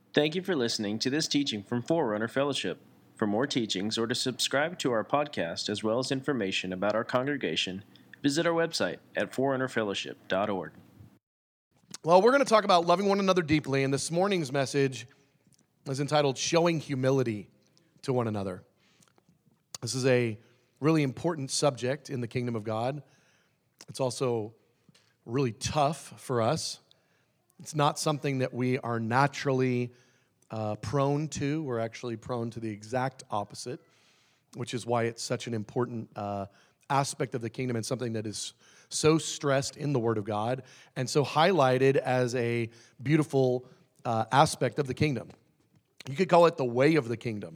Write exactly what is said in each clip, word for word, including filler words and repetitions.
Thank you for listening to this teaching from Forerunner Fellowship. For more teachings or to subscribe to our podcast as well as information about our congregation, visit our website at forerunner fellowship dot org. Well, we're going to talk about loving one another deeply, and this morning's message is entitled Showing Humility to One Another. This is a really important subject in the kingdom of God. It's also really tough for us. It's not something that we are naturally uh, prone to. We're actually prone to the exact opposite, which is why it's such an important uh, aspect of the kingdom and something that is so stressed in the Word of God and so highlighted as a beautiful uh, aspect of the kingdom. You could call it the way of the kingdom.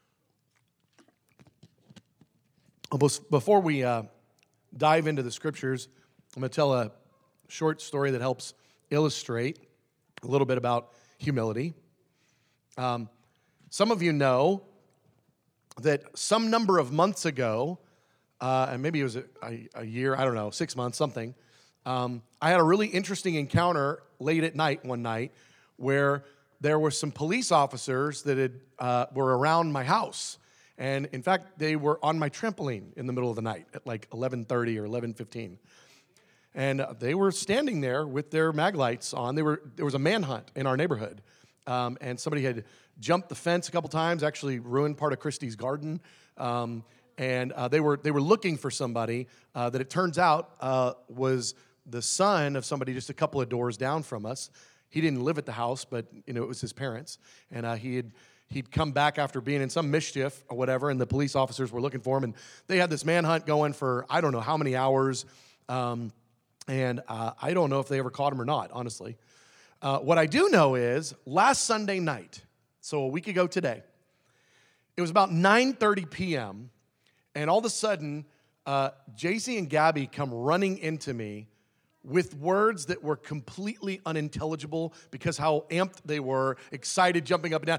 Almost before we uh, dive into the scriptures, I'm going to tell a short story that helps illustrate a little bit about humility. Um, some of you know that some number of months ago, uh, and maybe it was a, a, a year, I don't know, six months, something, um, I had a really interesting encounter late at night one night where there were some police officers that had, uh, were around my house. And in fact, they were on my trampoline in the middle of the night at like eleven thirty or eleven fifteen. And they were standing there with their mag lights on. They were there was a manhunt in our neighborhood, um, and somebody had jumped the fence a couple times, actually ruined part of Christie's garden. Um, and uh, they were they were looking for somebody uh, that it turns out uh, was the son of somebody just a couple of doors down from us. He didn't live at the house, but you know it was his parents, and uh, he had. He'd come back after being in some mischief or whatever, and the police officers were looking for him. And they had this manhunt going for I don't know how many hours. Um, And uh, I don't know if they ever caught him or not, honestly. Uh, what I do know is last Sunday night, so a week ago today, it was about nine thirty p.m., and all of a sudden, uh, J C and Gabby come running into me with words that were completely unintelligible because how amped they were, excited, jumping up and down.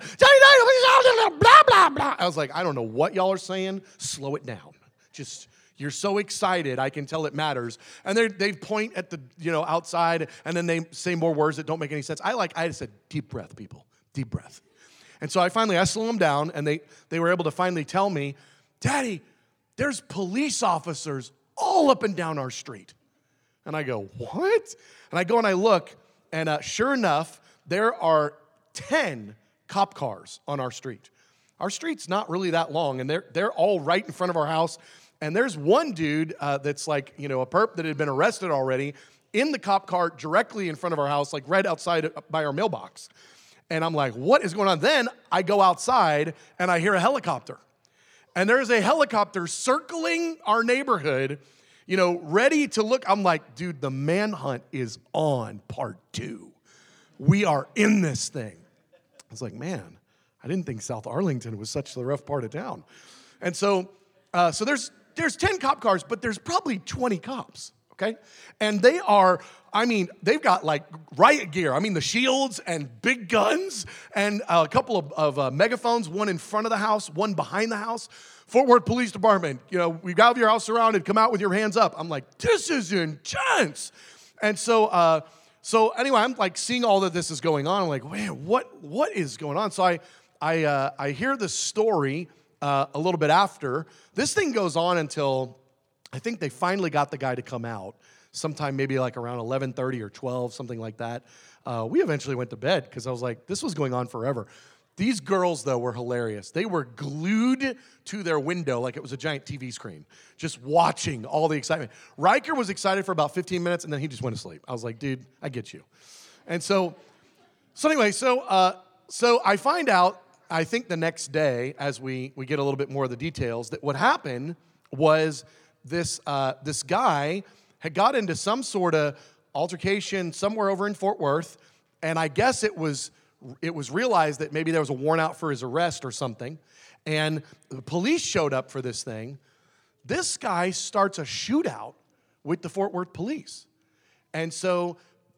Blah, blah, blah. I was like, I don't know what y'all are saying. Slow it down. Just... You're so excited, I can tell it matters. And they they point at the, you know, outside, and then they say more words that don't make any sense. I like, I just said, deep breath, people, deep breath. And so I finally, I slow them down, and they, they were able to finally tell me, Daddy, there's police officers all up and down our street. And I go, what? And I go and I look, and uh, sure enough, there are ten cop cars on our street. Our street's not really that long, and they're they're all right in front of our house. And there's one dude uh, that's like, you know, a perp that had been arrested already in the cop car directly in front of our house, like right outside by our mailbox. And I'm like, what is going on? Then I go outside and I hear a helicopter. And there's a helicopter circling our neighborhood, you know, ready to look. I'm like, dude, the manhunt is on part two. We are in this thing. I was like, man, I didn't think South Arlington was such the rough part of town. And so, uh, so there's, There's ten cop cars, but there's probably twenty cops, okay? And they are, I mean, they've got like riot gear. I mean, the shields and big guns and a couple of, of uh, megaphones, one in front of the house, one behind the house. Fort Worth Police Department, you know, we got your house surrounded, come out with your hands up. I'm like, this is intense. And so, uh, so anyway, I'm like seeing all that this is going on. I'm like, man, what, what is going on? So I, I, uh, I hear the story Uh, a little bit after. This thing goes on until I think they finally got the guy to come out sometime maybe like around eleven thirty or twelve, something like that. Uh, we eventually went to bed because I was like, this was going on forever. These girls, though, were hilarious. They were glued to their window like it was a giant T V screen, just watching all the excitement. Riker was excited for about fifteen minutes, and then he just went to sleep. I was like, dude, I get you. And so, so anyway, so uh, so I find out, I think the next day, as we, we get a little bit more of the details, that what happened was this uh, this guy had got into some sort of altercation somewhere over in Fort Worth, and I guess it was it was realized that maybe there was a warrant out for his arrest or something, and the police showed up for this thing. This guy starts a shootout with the Fort Worth police, and so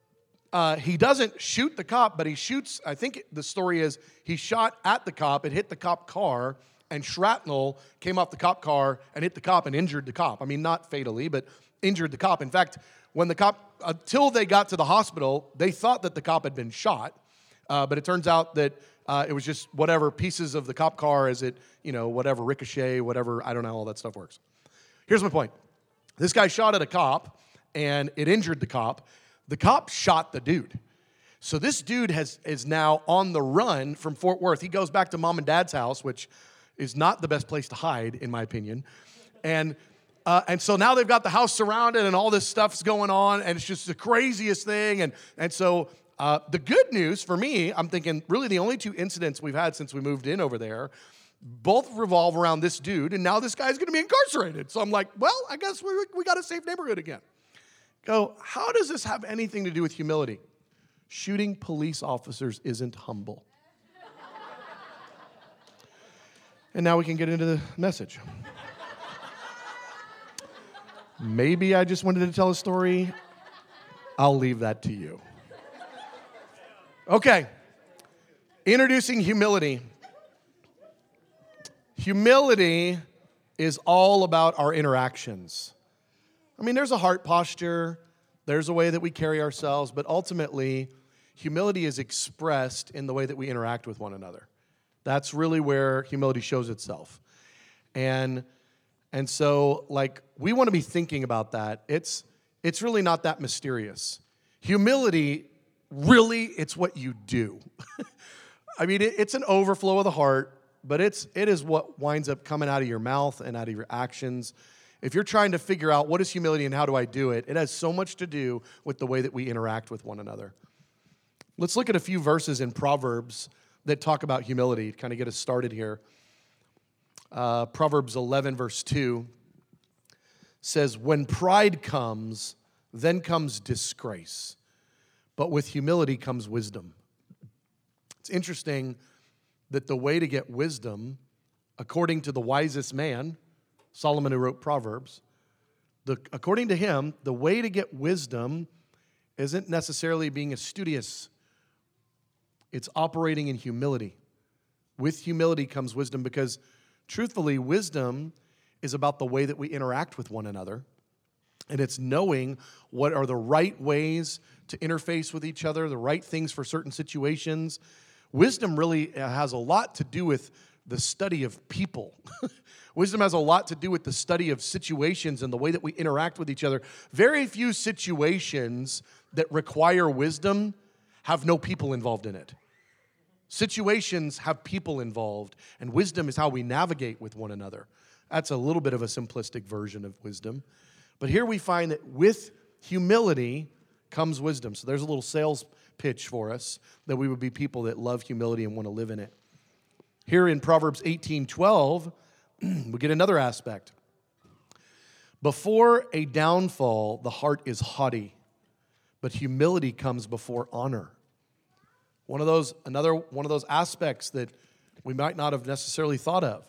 Uh, he doesn't shoot the cop, but he shoots, I think the story is, he shot at the cop, it hit the cop car, and shrapnel came off the cop car and hit the cop and injured the cop. I mean, not fatally, but injured the cop. In fact, when the cop, until they got to the hospital, they thought that the cop had been shot. Uh, but it turns out that uh, it was just whatever pieces of the cop car as it, you know, whatever ricochet, whatever, I don't know how all that stuff works. Here's my point. This guy shot at a cop, and it injured the cop. The cop shot the dude. So this dude has is now on the run from Fort Worth. He goes back to mom and dad's house, which is not the best place to hide, in my opinion. And uh, and so now they've got the house surrounded, and all this stuff's going on, and it's just the craziest thing. And and so uh, the good news for me, I'm thinking, really the only two incidents we've had since we moved in over there, both revolve around this dude, and now this guy's going to be incarcerated. So I'm like, well, I guess we we got a safe neighborhood again. Go, how does this have anything to do with humility? Shooting police officers isn't humble. And now we can get into the message. Maybe I just wanted to tell a story. I'll leave that to you. Okay. Introducing humility. Humility is all about our interactions. I mean, there's a heart posture. There's a way that we carry ourselves, but ultimately, humility is expressed in the way that we interact with one another. That's really where humility shows itself. And, and so, like, we want to be thinking about that. It's, it's really not that mysterious. Humility, really, it's what you do. I mean, it, it's an overflow of the heart, but it's, it is what winds up coming out of your mouth and out of your actions. If you're trying to figure out what is humility and how do I do it, it has so much to do with the way that we interact with one another. Let's look at a few verses in Proverbs that talk about humility, to kind of get us started here. Uh, Proverbs eleven, verse two says, when pride comes, then comes disgrace, but with humility comes wisdom. It's interesting that the way to get wisdom, according to the wisest man, Solomon, who wrote Proverbs, the, according to him, the way to get wisdom isn't necessarily being studious. It's operating in humility. With humility comes wisdom because, truthfully, wisdom is about the way that we interact with one another. And it's knowing what are the right ways to interface with each other, the right things for certain situations. Wisdom really has a lot to do with the study of people. Wisdom has a lot to do with the study of situations and the way that we interact with each other. Very few situations that require wisdom have no people involved in it. Situations have people involved, and wisdom is how we navigate with one another. That's a little bit of a simplistic version of wisdom. But here we find that with humility comes wisdom. So there's a little sales pitch for us that we would be people that love humility and want to live in it. Here in Proverbs eighteen twelve, we get another aspect. Before a downfall, the heart is haughty, but humility comes before honor. One of those, another one of those aspects that we might not have necessarily thought of.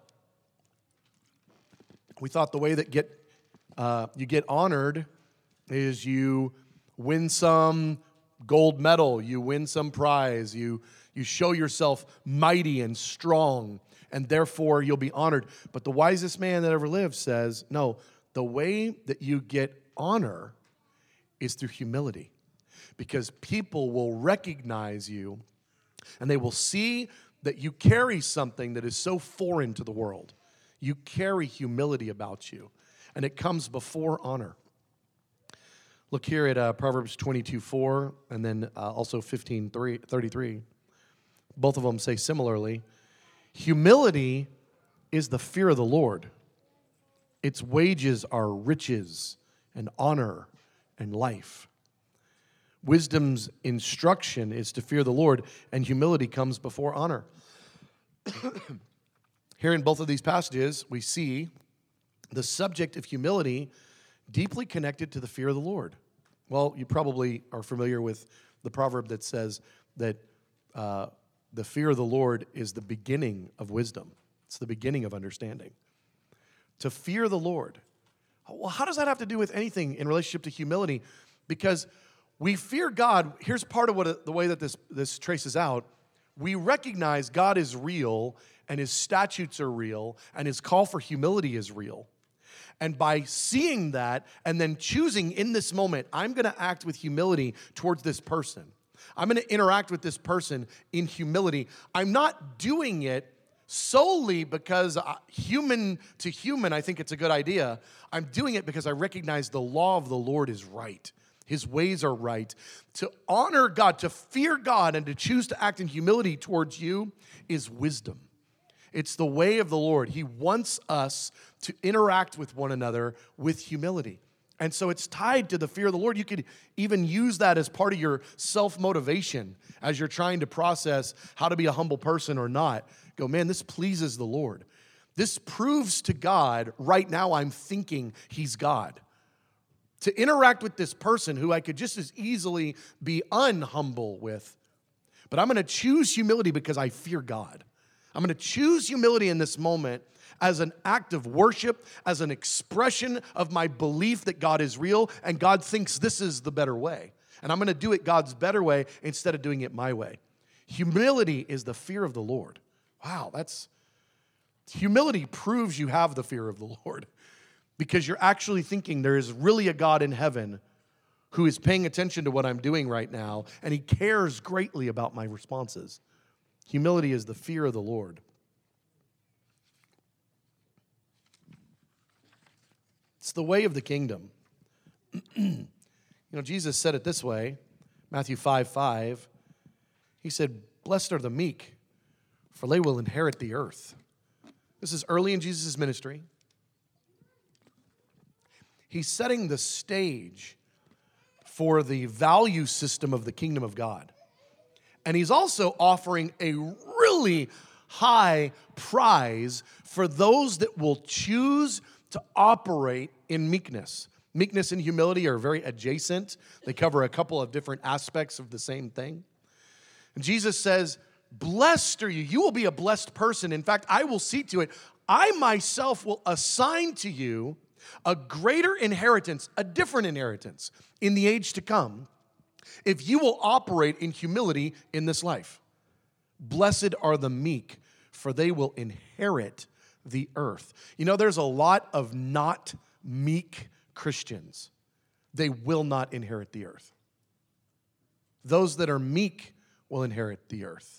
We thought the way that get uh, you get honored is you win some gold medal, you win some prize, you you show yourself mighty and strong, and therefore you'll be honored. But the wisest man that ever lived says, no, the way that you get honor is through humility. Because people will recognize you, and they will see that you carry something that is so foreign to the world. You carry humility about you, and it comes before honor. Look here at uh, Proverbs twenty-two four, and then uh, also fifteen thirty-three. Both of them say similarly, humility is the fear of the Lord. Its wages are riches and honor and life. Wisdom's instruction is to fear the Lord, and humility comes before honor. Here in both of these passages, we see the subject of humility deeply connected to the fear of the Lord. Well, you probably are familiar with the proverb that says that uh, the fear of the Lord is the beginning of wisdom. It's the beginning of understanding. To fear the Lord. Well, how does that have to do with anything in relationship to humility? Because we fear God. Here's part of what the way that this, this traces out. We recognize God is real, and his statutes are real, and his call for humility is real. And by seeing that and then choosing in this moment, I'm going to act with humility towards this person. I'm going to interact with this person in humility. I'm not doing it solely because uh, human to human, I think it's a good idea. I'm doing it because I recognize the law of the Lord is right. His ways are right. To honor God, to fear God, and to choose to act in humility towards you is wisdom. It's the way of the Lord. He wants us to interact with one another with humility. And so it's tied to the fear of the Lord. You could even use that as part of your self-motivation as you're trying to process how to be a humble person or not. Go, man, this pleases the Lord. This proves to God right now I'm thinking he's God. To interact with this person who I could just as easily be unhumble with. But I'm going to choose humility because I fear God. I'm going to choose humility in this moment as an act of worship, as an expression of my belief that God is real and God thinks this is the better way. And I'm going to do it God's better way instead of doing it my way. Humility is the fear of the Lord. Wow, that's, humility proves you have the fear of the Lord because you're actually thinking there is really a God in heaven who is paying attention to what I'm doing right now, and he cares greatly about my responses. Humility is the fear of the Lord. It's the way of the kingdom. You know, Jesus said it this way, Matthew five five. He said, blessed are the meek, for they will inherit the earth. This is early in Jesus' ministry. He's setting the stage for the value system of the kingdom of God. And he's also offering a really high prize for those that will choose to operate in meekness. Meekness and humility are very adjacent. They cover a couple of different aspects of the same thing. And Jesus says, blessed are you. You will be a blessed person. In fact, I will see to it. I myself will assign to you a greater inheritance, a different inheritance in the age to come, if you will operate in humility in this life. Blessed are the meek, for they will inherit the earth. You know, there's a lot of not meek Christians. They will not inherit the earth. Those that are meek will inherit the earth.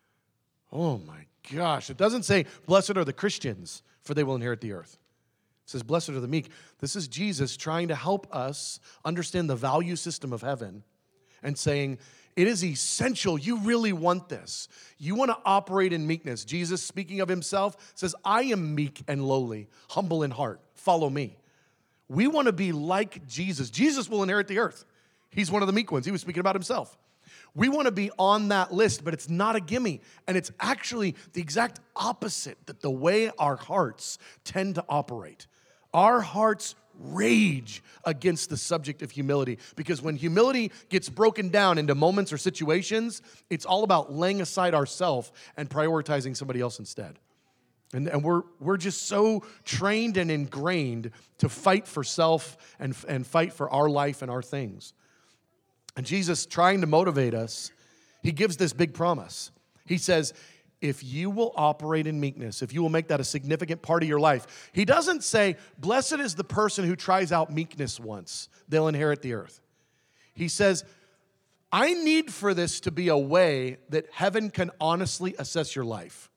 Oh my gosh. It doesn't say, blessed are the Christians, for they will inherit the earth. It says, blessed are the meek. This is Jesus trying to help us understand the value system of heaven and saying, it is essential. You really want this. You want to operate in meekness. Jesus, speaking of himself, says, I am meek and lowly, humble in heart. Follow me. We want to be like Jesus. Jesus will inherit the earth. He's one of the meek ones. He was speaking about himself. We want to be on that list, but it's not a gimme. And it's actually the exact opposite that the way our hearts tend to operate. Our hearts rage against the subject of humility because when humility gets broken down into moments or situations, it's all about laying aside ourselves and prioritizing somebody else instead. And, and we're, we're just so trained and ingrained to fight for self and, and fight for our life and our things. And Jesus, trying to motivate us, he gives this big promise. He says, if you will operate in meekness, if you will make that a significant part of your life, he doesn't say, blessed is the person who tries out meekness once. They'll inherit the earth. He says, I need for this to be a way that heaven can honestly assess your life.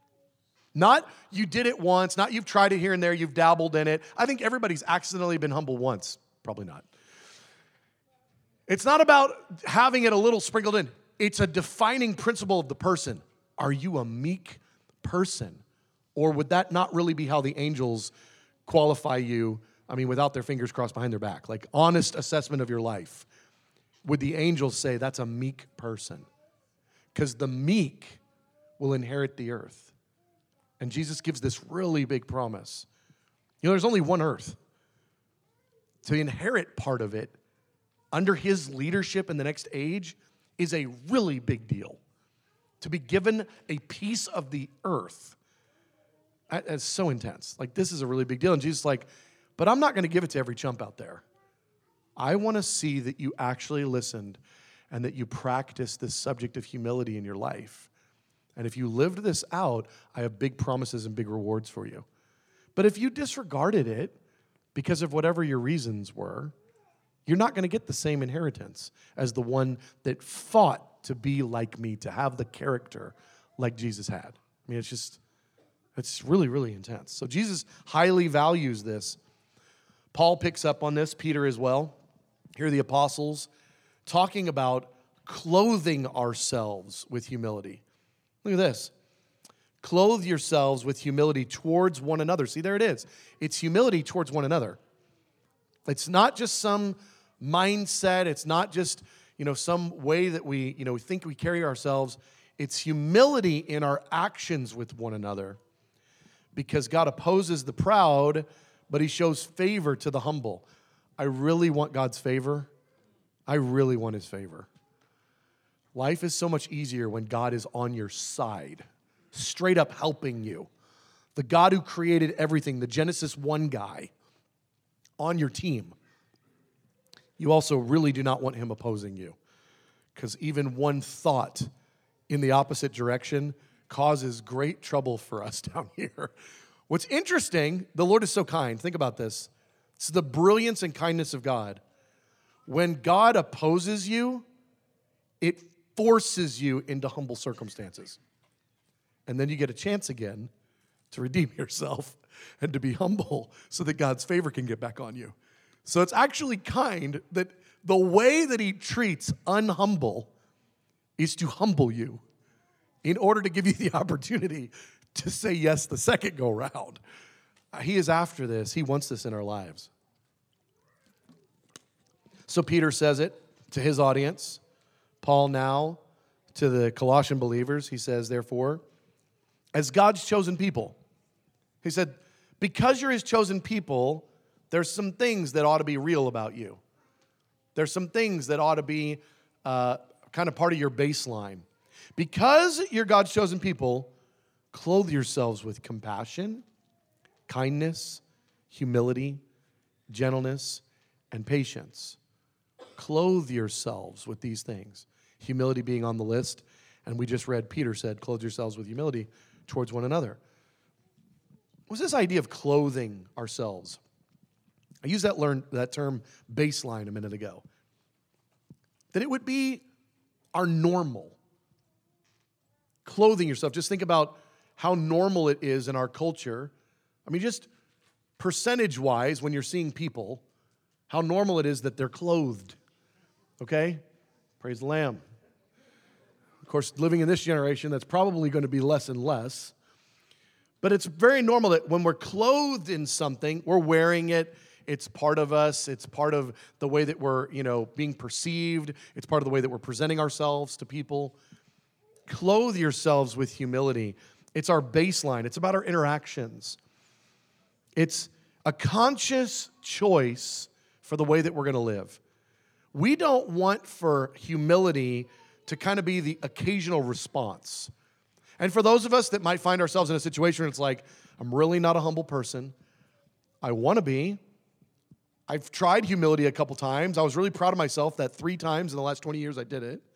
Not you did it once, not you've tried it here and there, you've dabbled in it. I think everybody's accidentally been humble once. Probably not. It's not about having it a little sprinkled in. It's a defining principle of the person. Are you a meek person? Or would that not really be how the angels qualify you? I mean, without their fingers crossed behind their back. Like honest assessment of your life. Would the angels say that's a meek person? Because the meek will inherit the earth. And Jesus gives this really big promise. You know, there's only one earth. To inherit part of it under his leadership in the next age is a really big deal. To be given a piece of the earth, that's so intense. Like, this is a really big deal. And Jesus is like, but I'm not going to give it to every chump out there. I want to see that you actually listened and that you practiced this subject of humility in your life. And if you lived this out, I have big promises and big rewards for you. But if you disregarded it because of whatever your reasons were, you're not going to get the same inheritance as the one that fought to be like me, to have the character like Jesus had. I mean, it's just, it's really, really intense. So Jesus highly values this. Paul picks up on this, Peter as well. Here are the apostles talking about clothing ourselves with humility. Look at this. Clothe yourselves with humility towards one another. See, there it is. It's humility towards one another. It's not just some mindset. It's not just, you know, some way that we, you know, we think we carry ourselves. It's humility in our actions with one another. Because God opposes the proud, but he shows favor to the humble. I really want God's favor. I really want his favor. Life is so much easier when God is on your side, straight up helping you. The God who created everything, the Genesis one guy, on your team. You also really do not want him opposing you, because even one thought in the opposite direction causes great trouble for us down here. What's interesting, the Lord is so kind. Think about this. It's the brilliance and kindness of God. When God opposes you, it forces you into humble circumstances. And then you get a chance again to redeem yourself and to be humble so that God's favor can get back on you. So it's actually kind that the way that he treats unhumble is to humble you in order to give you the opportunity to say yes the second go round. He is after this. He wants this in our lives. So Peter says it to his audience. Paul now to the Colossian believers. He says, therefore, as God's chosen people, he said, because you're his chosen people, there's some things that ought to be real about you. There's some things that ought to be uh, kind of part of your baseline. Because you're God's chosen people, clothe yourselves with compassion, kindness, humility, gentleness, and patience. Clothe yourselves with these things. Humility being on the list. And we just read, Peter said, clothe yourselves with humility towards one another. What's this idea of clothing ourselves? I used that, learn, that term baseline a minute ago. That it would be our normal. Clothing yourself. Just think about how normal it is in our culture. I mean, just percentage-wise, when you're seeing people, how normal it is that they're clothed. Okay? Praise the Lamb. Of course, living in this generation, that's probably going to be less and less. But it's very normal that when we're clothed in something, we're wearing it. It's part of us. It's part of the way that we're, you know, being perceived. It's part of the way that we're presenting ourselves to people. Clothe yourselves with humility. It's our baseline. It's about our interactions. It's a conscious choice for the way that we're going to live. We don't want for humility to kind of be the occasional response. And for those of us that might find ourselves in a situation where it's like, I'm really not a humble person. I want to be. I've tried humility a couple times. I was really proud of myself that three times in the last twenty years I did it.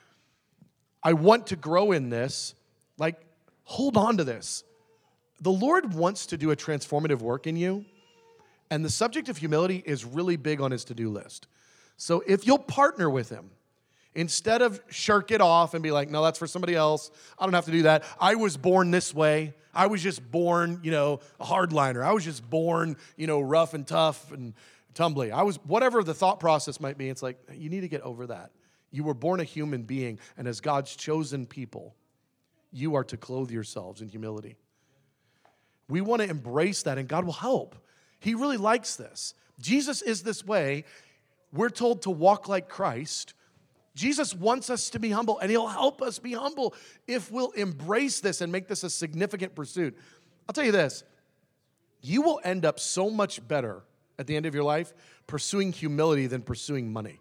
I want to grow in this. Like, hold on to this. The Lord wants to do a transformative work in you, and the subject of humility is really big on his to-do list. So if you'll partner with him, instead of shirk it off and be like, no, that's for somebody else. I don't have to do that. I was born this way. I was just born, you know, a hardliner. I was just born, you know, rough and tough and tumbly. I was, whatever the thought process might be, it's like, you need to get over that. You were born a human being, and as God's chosen people, you are to clothe yourselves in humility. We want to embrace that, and God will help. He really likes this. Jesus is this way. We're told to walk like Christ. Jesus wants us to be humble, and he'll help us be humble if we'll embrace this and make this a significant pursuit. I'll tell you this. You will end up so much better at the end of your life pursuing humility than pursuing money.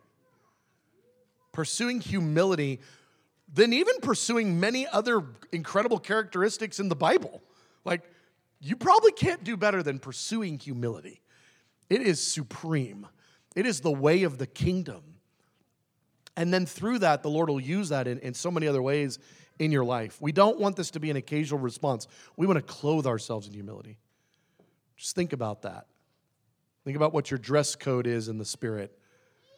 Pursuing humility than even pursuing many other incredible characteristics in the Bible. Like, you probably can't do better than pursuing humility. It is supreme. It is the way of the kingdom. And then through that, the Lord will use that in, in so many other ways in your life. We don't want this to be an occasional response. We want to clothe ourselves in humility. Just think about that. Think about what your dress code is in the Spirit.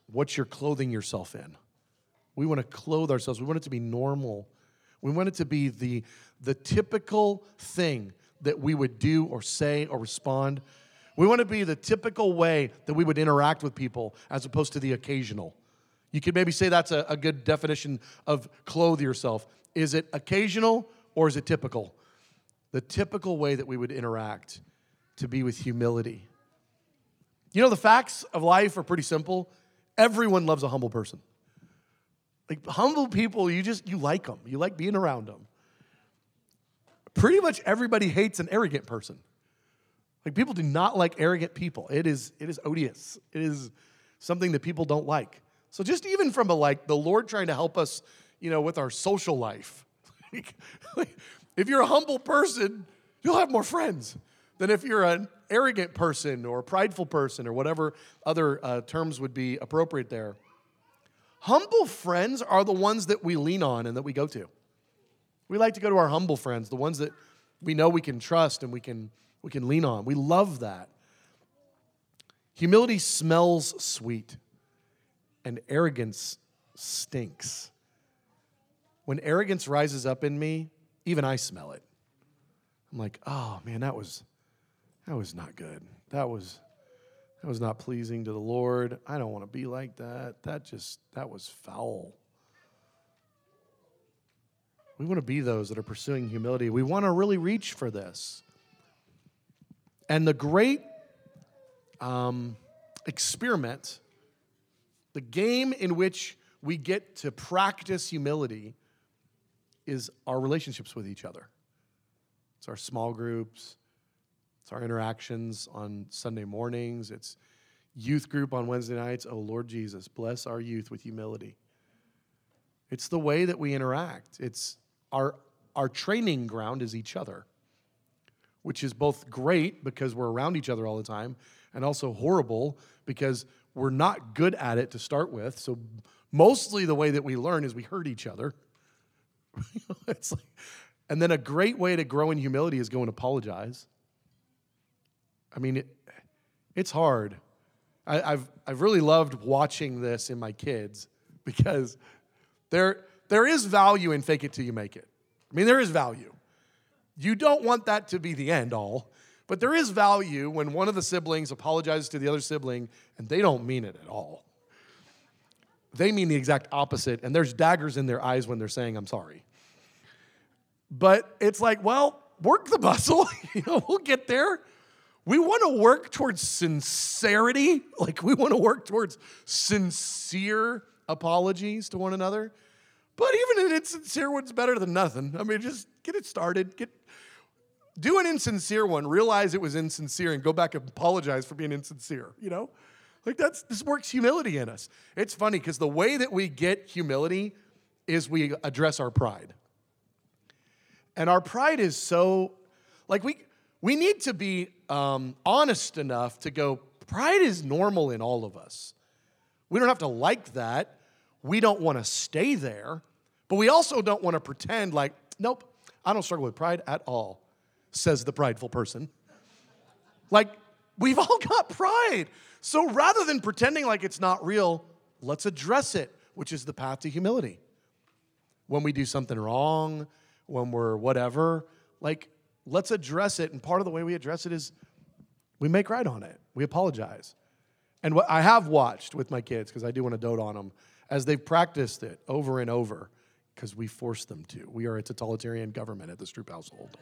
what you're clothing yourself in. We want to clothe ourselves. We want it to be normal. We want it to be the, the typical thing that we would do or say or respond. We want to be the typical way that we would interact with people as opposed to the occasional. You could maybe say that's a, a good definition of clothe yourself. Is it occasional or is it typical? The typical way that we would interact to be with humility. You know, the facts of life are pretty simple. Everyone loves a humble person. Like humble people, you just, you like them. You like being around them. Pretty much everybody hates an arrogant person. Like people do not like arrogant people. It is, it is odious. It is something that people don't like. So just even from a like the Lord trying to help us, you know, with our social life. If you're a humble person, you'll have more friends than if you're an arrogant person or a prideful person or whatever other uh, terms would be appropriate there. Humble friends are the ones that we lean on and that we go to. We like to go to our humble friends, the ones that we know we can trust and we can, we can lean on. We love that. Humility smells sweet, and arrogance stinks. When arrogance rises up in me, even I smell it. I'm like, oh man, that was that was not good. That was that was not pleasing to the Lord. I don't want to be like that. That just that was foul. We want to be those that are pursuing humility. We want to really reach for this. And the great um, experiment, the game in which we get to practice humility, is our relationships with each other. It's our small groups. It's our interactions on Sunday mornings. It's youth group on Wednesday nights. Oh, Lord Jesus, bless our youth with humility. It's the way that we interact. It's our, our training ground is each other, which is both great because we're around each other all the time and also horrible because we're not good at it to start with. So mostly the way that we learn is we hurt each other. It's like, and then a great way to grow in humility is go and apologize. I mean, it, it's hard. I, I've I've really loved watching this in my kids because there there is value in fake it till you make it. I mean, there is value. You don't want that to be the end all, but there is value when one of the siblings apologizes to the other sibling and they don't mean it at all. They mean the exact opposite, and there's daggers in their eyes when they're saying, I'm sorry. But it's like, well, work the muscle. You know, we'll get there. We want to work towards sincerity. Like, we want to work towards sincere apologies to one another. But even an insincere one's better than nothing. I mean, just get it started. Get, do an insincere one. Realize it was insincere and go back and apologize for being insincere, you know? Like that's, this works humility in us. It's funny because the way that we get humility is we address our pride. And our pride is so, like we we need to be um, honest enough to go, pride is normal in all of us. We don't have to like that. We don't want to stay there. But we also don't want to pretend like, nope, I don't struggle with pride at all, says the prideful person. Like, we've all got pride. So rather than pretending like it's not real, let's address it, which is the path to humility. When we do something wrong, when we're whatever, like, let's address it. And part of the way we address it is we make right on it. We apologize. And what I have watched with my kids, because I do want to dote on them, as they've practiced it over and over, because we force them to. We are a totalitarian government at the Stroop household.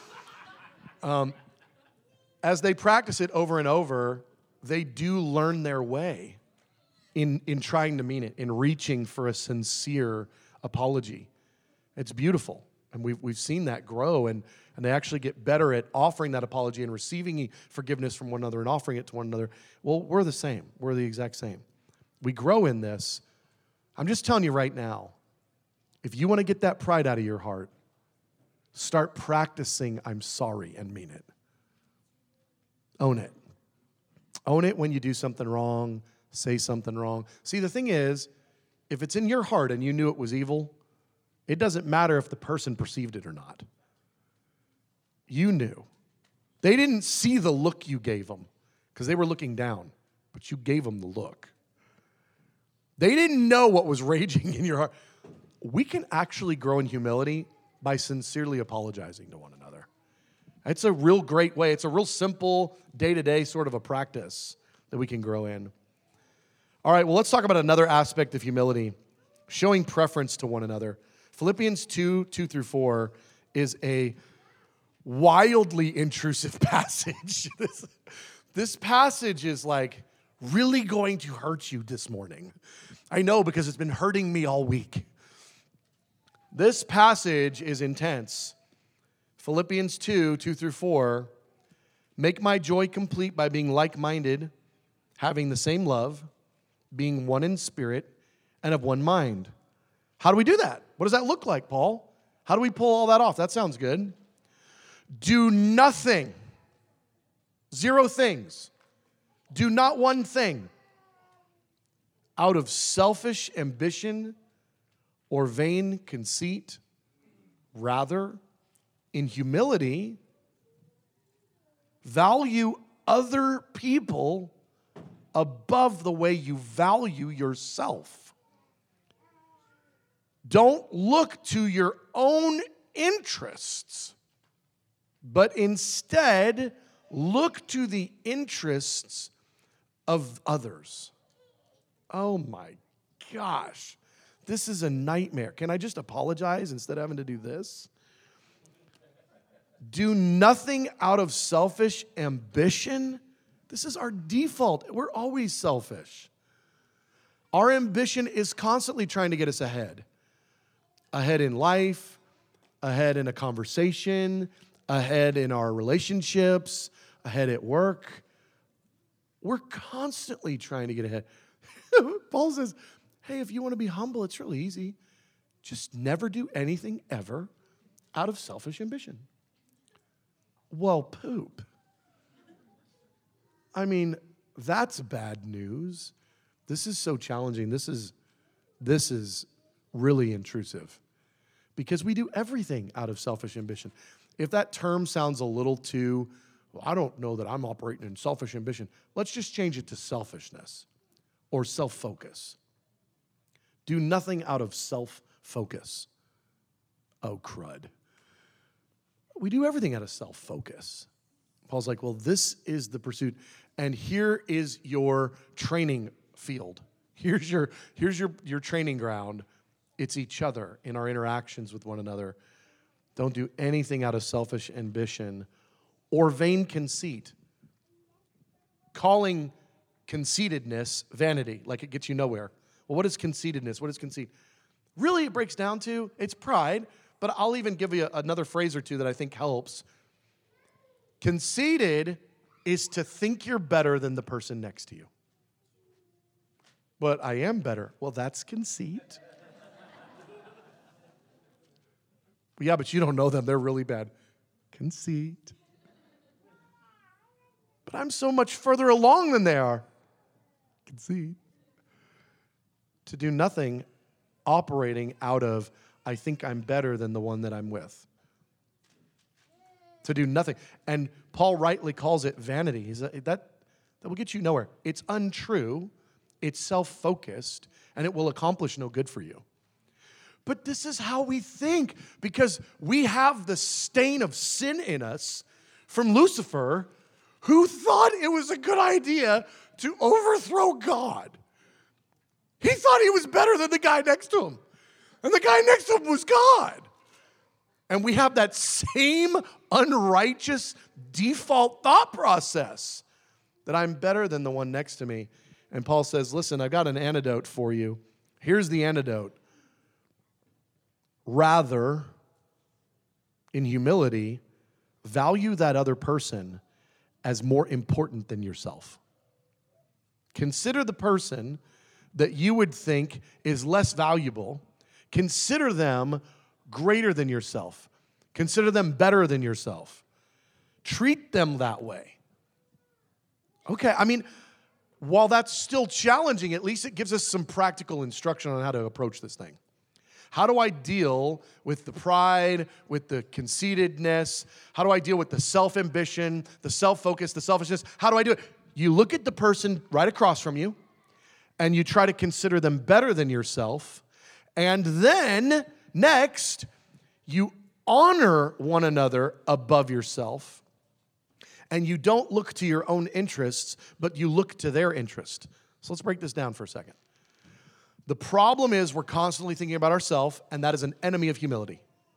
um, as they practice it over and over, they do learn their way in, in trying to mean it, in reaching for a sincere apology. It's beautiful. And we've, we've seen that grow, and, and they actually get better at offering that apology and receiving forgiveness from one another and offering it to one another. Well, we're the same. We're the exact same. We grow in this. I'm just telling you right now, if you want to get that pride out of your heart, start practicing I'm sorry and mean it. Own it. Own it when you do something wrong, say something wrong. See, the thing is, if it's in your heart and you knew it was evil, it doesn't matter if the person perceived it or not. You knew. They didn't see the look you gave them because they were looking down, but you gave them the look. They didn't know what was raging in your heart. We can actually grow in humility by sincerely apologizing to one another. It's a real great way. It's a real simple, day-to-day sort of a practice that we can grow in. All right, well, let's talk about another aspect of humility, showing preference to one another. Philippians two, two through four is a wildly intrusive passage. this, this passage is like really going to hurt you this morning. I know, because it's been hurting me all week. This passage is intense. Philippians two, two through four, make my joy complete by being like-minded, having the same love, being one in spirit, and of one mind. How do we do that? What does that look like, Paul? How do we pull all that off? That sounds good. Do nothing. Zero things. Do not one thing out of selfish ambition or vain conceit. Rather, in humility, value other people above the way you value yourself. Don't look to your own interests, but instead look to the interests of others. Oh my gosh, this is a nightmare. Can I just apologize instead of having to do this? Do nothing out of selfish ambition. This is our default. We're always selfish. Our ambition is constantly trying to get us ahead. Ahead in life, ahead in a conversation, ahead in our relationships, ahead at work. We're constantly trying to get ahead. Paul says, hey, if you want to be humble, it's really easy. Just never do anything ever out of selfish ambition. Well, poop. I mean, that's bad news. This is so challenging. This is, this is really intrusive because we do everything out of selfish ambition. If that term sounds a little too, well, I don't know that I'm operating in selfish ambition, let's just change it to selfishness or self-focus. Do nothing out of self-focus. Oh, crud. We do everything out of self-focus. Paul's like, well, this is the pursuit, and here is your training field. Here's your, here's your, your training ground. It's each other in our interactions with one another. Don't do anything out of selfish ambition or vain conceit. Calling conceitedness vanity, like it gets you nowhere. Well, what is conceitedness? What is conceit? Really, it breaks down to, it's pride, but I'll even give you another phrase or two that I think helps. Conceited is to think you're better than the person next to you. But I am better. Well, that's conceit. Yeah, but you don't know them. They're really bad. Conceit. But I'm so much further along than they are. Conceit. To do nothing operating out of, I think I'm better than the one that I'm with. To do nothing. And Paul rightly calls it vanity. He's that, that will get you nowhere. It's untrue. It's self-focused. And it will accomplish no good for you. But this is how we think because we have the stain of sin in us from Lucifer, who thought it was a good idea to overthrow God. He thought he was better than the guy next to him. And the guy next to him was God. And we have that same unrighteous default thought process that I'm better than the one next to me. And Paul says, listen, I've got an antidote for you. Here's the antidote. Rather, in humility, value that other person as more important than yourself. Consider the person that you would think is less valuable. Consider them greater than yourself. Consider them better than yourself. Treat them that way. Okay, I mean, while that's still challenging, at least it gives us some practical instruction on how to approach this thing. How do I deal with the pride, with the conceitedness? How do I deal with the self-ambition, the self-focus, the selfishness? How do I do it? You look at the person right across from you, and you try to consider them better than yourself. And then, next, you honor one another above yourself, and you don't look to your own interests, but you look to their interest. So let's break this down for a second. The problem is we're constantly thinking about ourselves, and that is an enemy of humility.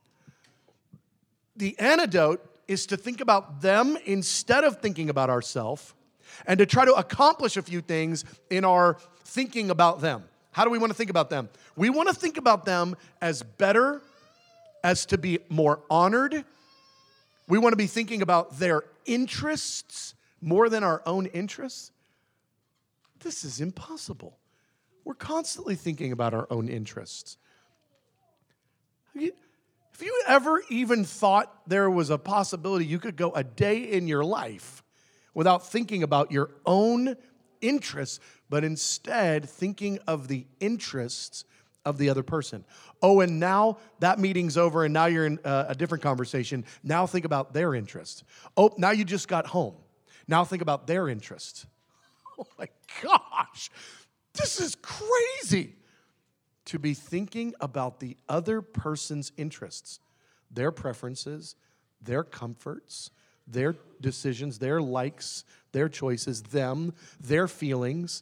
The antidote is to think about them instead of thinking about ourselves, and to try to accomplish a few things in our thinking about them. How do we want to think about them? We want to think about them as better, as to be more honored. We want to be thinking about their interests more than our own interests. This is impossible. We're constantly thinking about our own interests. Have you, have you ever even thought there was a possibility you could go a day in your life without thinking about your own interests, but instead thinking of the interests of the other person? Oh, and now that meeting's over and now you're in uh, a different conversation. Now think about their interests. Oh, now you just got home. Now think about their interests. Oh my gosh, this is crazy. To be thinking about the other person's interests, their preferences, their comforts, their decisions, their likes, their choices, them, their feelings.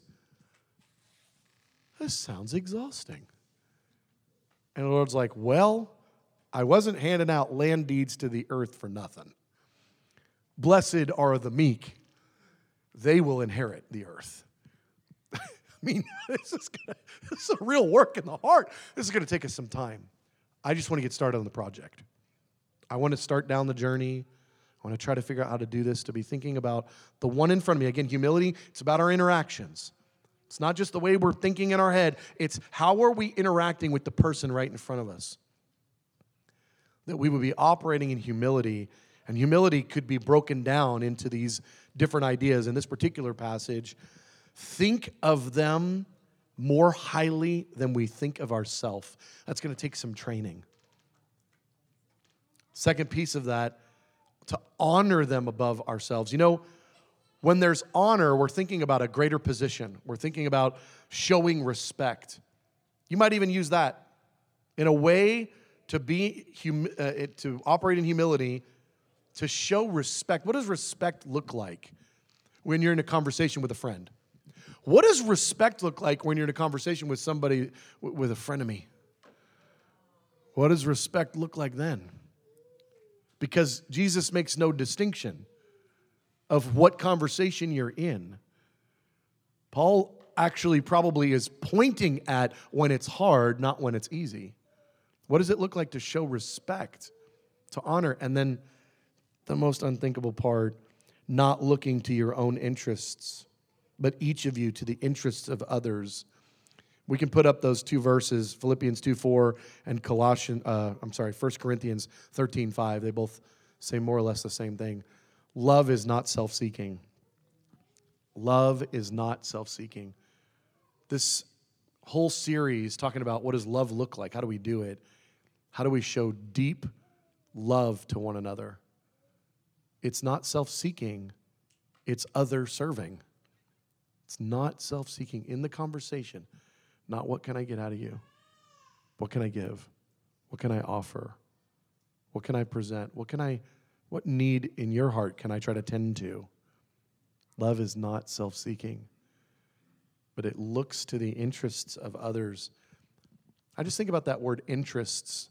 This sounds exhausting. And the Lord's like, well, I wasn't handing out land deeds to the earth for nothing. Blessed are the meek. They will inherit the earth. I mean, this is, gonna, this is a real work in the heart. This is going to take us some time. I just want to get started on the project. I want to start down the journey. I want to try to figure out how to do this, to be thinking about the one in front of me. Again, humility, it's about our interactions. It's not just the way we're thinking in our head. It's how are we interacting with the person right in front of us. That we would be operating in humility. And humility could be broken down into these different ideas. In this particular passage, think of them more highly than we think of ourselves. That's going to take some training. Second piece of that, to honor them above ourselves. You know, when there's honor, we're thinking about a greater position. We're thinking about showing respect. You might even use that in a way to be hum- uh, to operate in humility, to show respect. What does respect look like when you're in a conversation with a friend? What does respect look like when you're in a conversation with somebody, with a frenemy? What does respect look like then? Because Jesus makes no distinction of what conversation you're in. Paul actually probably is pointing at when it's hard, not when it's easy. What does it look like to show respect, to honor? And then the most unthinkable part, not looking to your own interests, but each of you to the interests of others. We can put up those two verses, Philippians two four and Colossians, uh, I'm sorry, First Corinthians thirteen five. They both say more or less the same thing. Love is not self-seeking. Love is not self-seeking. This whole series talking about what does love look like? How do we do it? How do we show deep love to one another? It's not self-seeking. It's other-serving. It's not self-seeking in the conversation. Not what can I get out of you? What can I give? What can I offer? What can I present? What can I, what need in your heart can I try to tend to? Love is not self-seeking, but it looks to the interests of others. I just think about that word interests,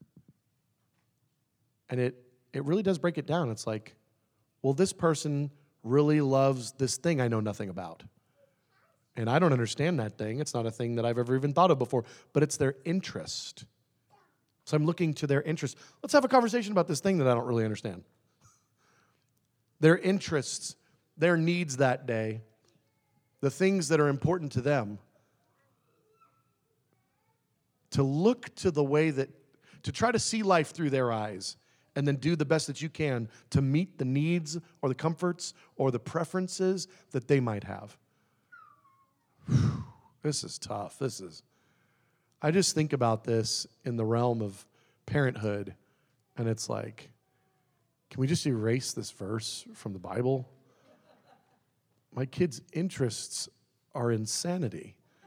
and it, it really does break it down. It's like, well, this person really loves this thing I know nothing about. And I don't understand that thing. It's not a thing that I've ever even thought of before, but it's their interest. So I'm looking to their interest. Let's have a conversation about this thing that I don't really understand. Their interests, their needs that day, the things that are important to them. To look to the way that, to try to see life through their eyes, and then do the best that you can to meet the needs or the comforts or the preferences that they might have. Whew, this is tough. This is, I just think about this in the realm of parenthood, and it's like, can we just erase this verse from the Bible? My kids' interests are insanity.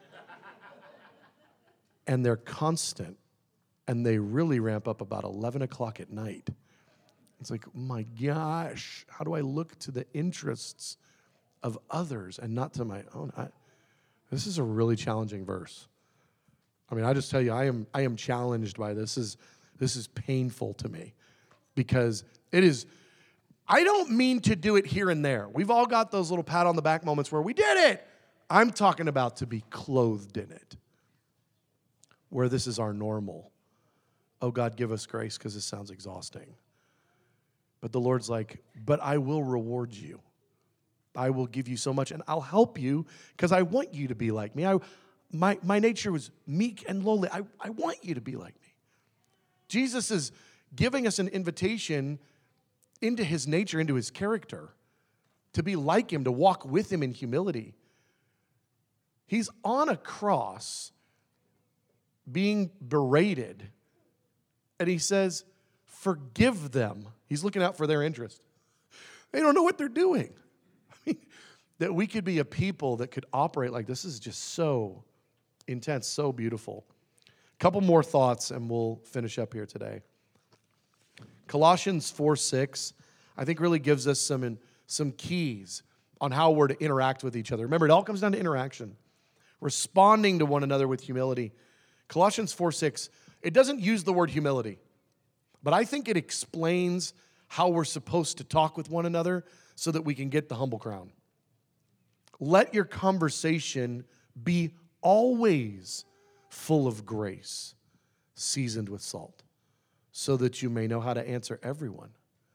and they're constant, and they really ramp up about eleven o'clock at night. It's like, oh my gosh, how do I look to the interests of others and not to my own? I, this is a really challenging verse. I mean, I just tell you, I am I am challenged by this. This is, this is painful to me because it is, I don't mean to do it here and there. We've all got those little pat on the back moments where we did it. I'm talking about to be clothed in it, where this is our normal. Oh, God, give us grace because this sounds exhausting. But the Lord's like, but I will reward you. I will give you so much, and I'll help you because I want you to be like me. I, my, my nature was meek and lowly. I, I want you to be like me. Jesus is giving us an invitation into his nature, into his character, to be like him, to walk with him in humility. He's on a cross being berated, and he says, forgive them. He's looking out for their interest. They don't know what they're doing. I mean, that we could be a people that could operate like this is just so intense, so beautiful. A couple more thoughts, and we'll finish up here today. Colossians four six, I think, really gives us some, some keys on how we're to interact with each other. Remember, it all comes down to interaction. Responding to one another with humility. Colossians four six, it doesn't use the word humility, but I think it explains how we're supposed to talk with one another so that we can get the humble crown. Let your conversation be always full of grace, seasoned with salt, so that you may know how to answer everyone.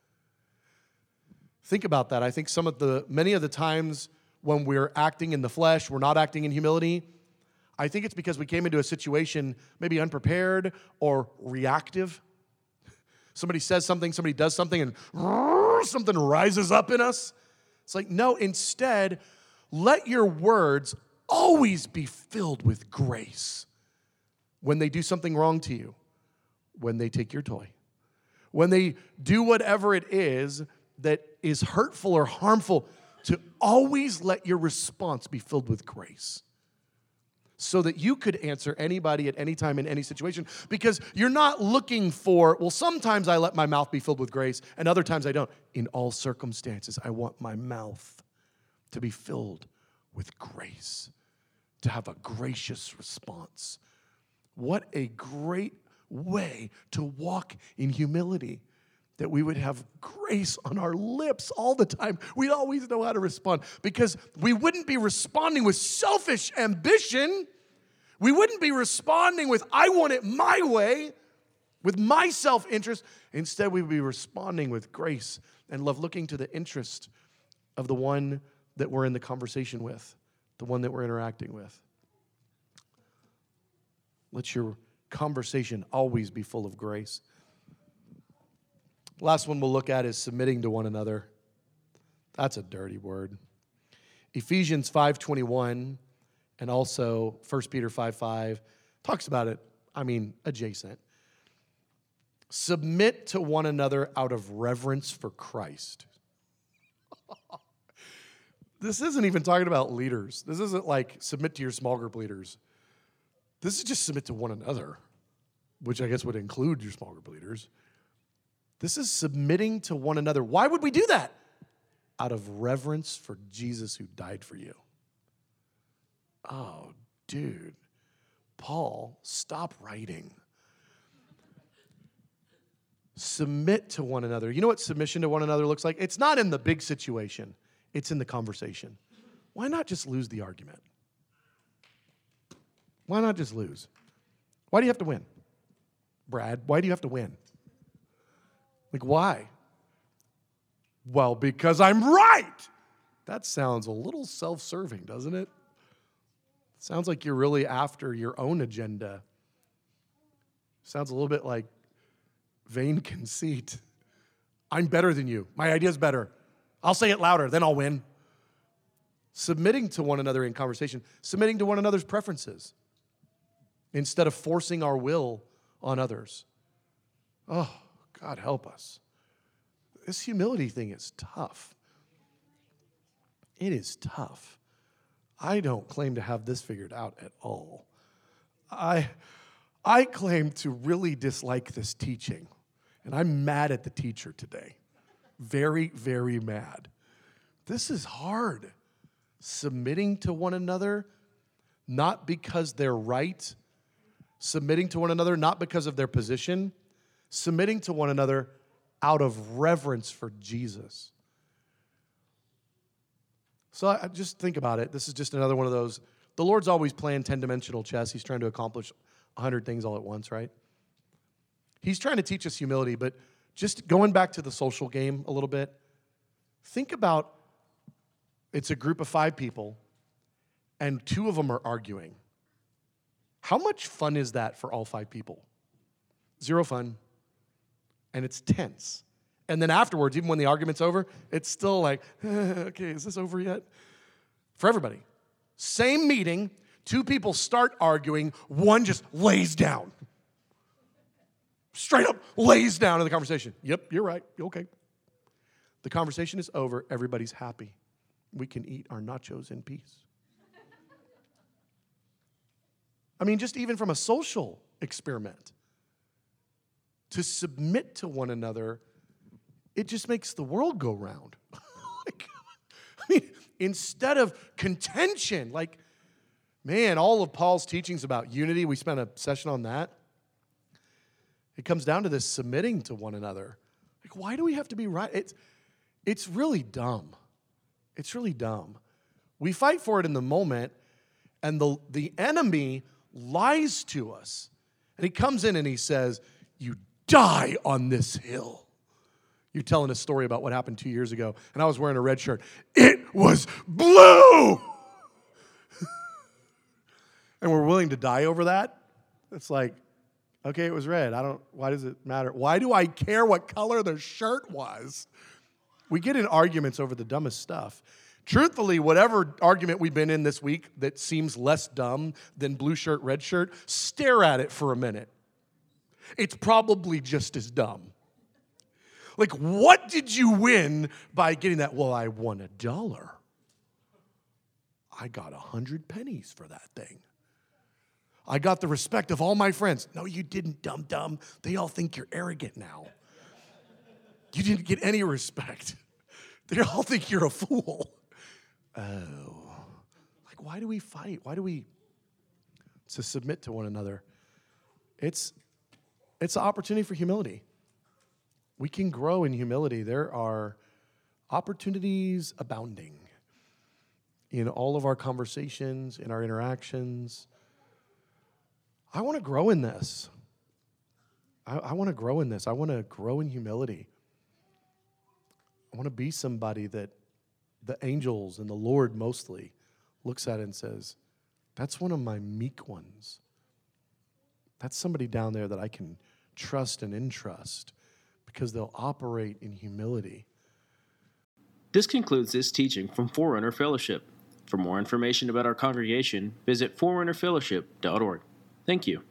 Think about that. I think some of the, many of the times when we're acting in the flesh, we're not acting in humility. I think it's because we came into a situation maybe unprepared or reactive. Somebody says something, somebody does something, and something rises up in us. It's like, no, instead, let your words always be filled with grace. When they do something wrong to you, when they take your toy, when they do whatever it is that is hurtful or harmful, to always let your response be filled with grace so that you could answer anybody at any time in any situation, because you're not looking for, well, sometimes I let my mouth be filled with grace and other times I don't. In all circumstances, I want my mouth to be filled with grace, to have a gracious response. What a great way to walk in humility, that we would have grace on our lips all the time. We'd always know how to respond because we wouldn't be responding with selfish ambition. We wouldn't be responding with, I want it my way, with my self-interest. Instead, we would be responding with grace and love, looking to the interest of the one that we're in the conversation with, the one that we're interacting with. Let your conversation always be full of grace. Last one we'll look at is submitting to one another. That's a dirty word. Ephesians five twenty-one and also First Peter five five talks about it, I mean, adjacent. Submit to one another out of reverence for Christ. This isn't even talking about leaders. This isn't like submit to your small group leaders. This is just submit to one another, which I guess would include your small group leaders. This is submitting to one another. Why would we do that? Out of reverence for Jesus who died for you. Oh, dude. Paul, stop writing. Submit to one another. You know what submission to one another looks like? It's not in the big situation. It's in the conversation. Why not just lose the argument? Why not just lose? Why do you have to win? Brad, why do you have to win? Like, why? Well, because I'm right. That sounds a little self-serving, doesn't it? Sounds like you're really after your own agenda. Sounds a little bit like vain conceit. I'm better than you. My idea's better. I'll say it louder, then I'll win. Submitting to one another in conversation, submitting to one another's preferences instead of forcing our will on others. Oh, God help us. This humility thing is tough. It is tough. I don't claim to have this figured out at all. I I claim to really dislike this teaching, and I'm mad at the teacher today. Very, very mad. This is hard. Submitting to one another, not because they're right, submitting to one another, not because of their position, submitting to one another out of reverence for Jesus. So I just think about it. This is just another one of those. The Lord's always playing ten-dimensional chess. He's trying to accomplish a hundred things all at once, right? He's trying to teach us humility, but just going back to the social game a little bit, think about it's a group of five people, and two of them are arguing. How much fun is that for all five people? Zero fun, and it's tense. And then afterwards, even when the argument's over, it's still like, eh, okay, is this over yet? For everybody. Same meeting, two people start arguing, one just lays down. Straight up lays down in the conversation. Yep, you're right, okay. The conversation is over, everybody's happy. We can eat our nachos in peace. I mean, just even from a social experiment, to submit to one another, it just makes the world go round. Like, I mean, instead of contention, like, man, all of Paul's teachings about unity, we spent a session on that. It comes down to this submitting to one another. Like, why do we have to be right? It's, it's really dumb. It's really dumb. We fight for it in the moment, and the, the enemy lies to us. And he comes in and he says, you die on this hill. You're telling a story about what happened two years ago, and I was wearing a red shirt. It was blue! And we're willing to die over that? It's like, okay, it was red. I don't, why does it matter? Why do I care what color the shirt was? We get in arguments over the dumbest stuff. Truthfully, whatever argument we've been in this week that seems less dumb than blue shirt, red shirt, stare at it for a minute. It's probably just as dumb. Like, what did you win by getting that? Well, I won a dollar. I got a hundred pennies for that thing. I got the respect of all my friends. No, you didn't, dumb dumb. They all think you're arrogant now. You didn't get any respect. They all think you're a fool. Oh. Like, why do we fight? Why do we to submit to one another? It's it's an opportunity for humility. We can grow in humility. There are opportunities abounding in all of our conversations, in our interactions. I want to grow in this. I, I want to grow in this. I want to grow in humility. I want to be somebody that the angels and the Lord mostly looks at and says, that's one of my meek ones. That's somebody down there that I can trust and entrust because they'll operate in humility. This concludes this teaching from Forerunner Fellowship. For more information about our congregation, visit forerunner fellowship dot org. Thank you.